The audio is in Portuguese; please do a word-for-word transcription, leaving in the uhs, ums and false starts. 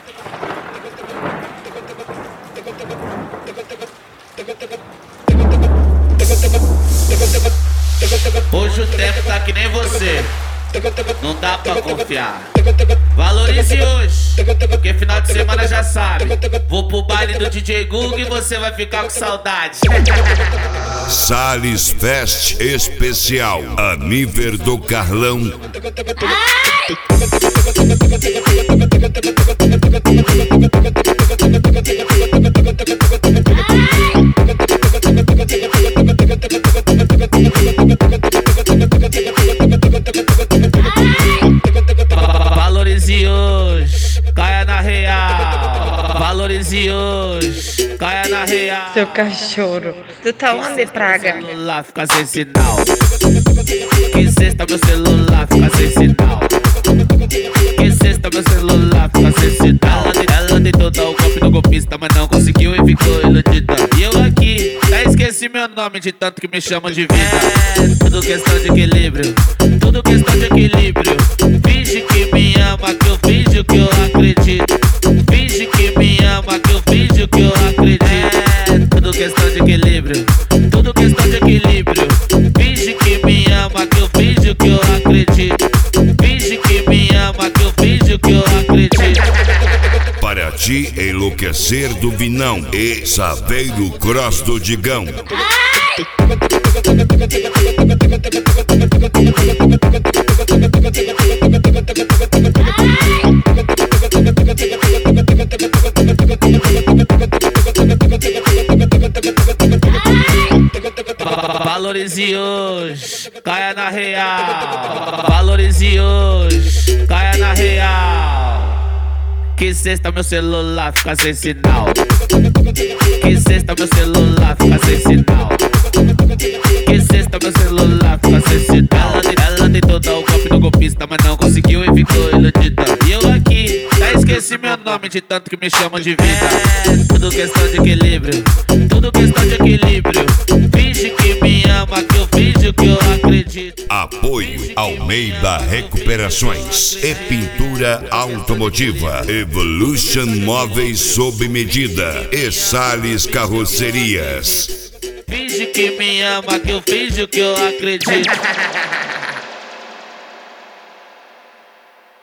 Hoje o tempo tá que nem você, não dá pra confiar. Valorize hoje, porque final de semana já sabe. Vou pro baile do D J Google e você vai ficar com saudade. Salles Fest Especial, a nível do Carlão. Valorize hoje, caia na real. Valorize hoje, caia na real. Seu cachorro, tu tá onde, praga? Meu celular fica sem sinal. Que sexta meu celular fica sem sinal. Que sexta meu celular fica sem sinal. Ela tentou dar o golpe no golpista, mas não conseguiu e ficou iludida. E eu aqui, já esqueci meu nome de tanto que me chamam de vida. É tudo questão de equilíbrio, tudo questão de equilíbrio. Finge que me ama, que eu finjo que eu acredito. Finge que me ama, que eu finjo que eu acredito. É tudo questão de equilíbrio, tudo questão de equilíbrio. Finge que me ama, que eu finjo que eu acredito. Finge que me ama, que eu finjo que eu acredito. Para te enlouquecer do Vinão e Saveiro Cross do Digão. Valorize hoje, caia na real. Valorize hoje, caia na real. Que sexta meu celular fica sem sinal. Que sexta meu celular fica sem sinal. Que sexta meu celular fica sem sinal. Ela tentou dar o golpe no golpista, mas não conseguiu e ficou iludida. E eu aqui, já esqueci meu nome de tanto que me chamam de vida. É tudo questão de equilíbrio, tudo questão de equilíbrio. Finge que me ama, que eu finjo que eu acredito. Apoio Almeida Recuperações e Pintura Automotiva, Evolution Móveis sob medida e Salles Carrocerias. Finge que me ama, que eu finjo que eu acredito.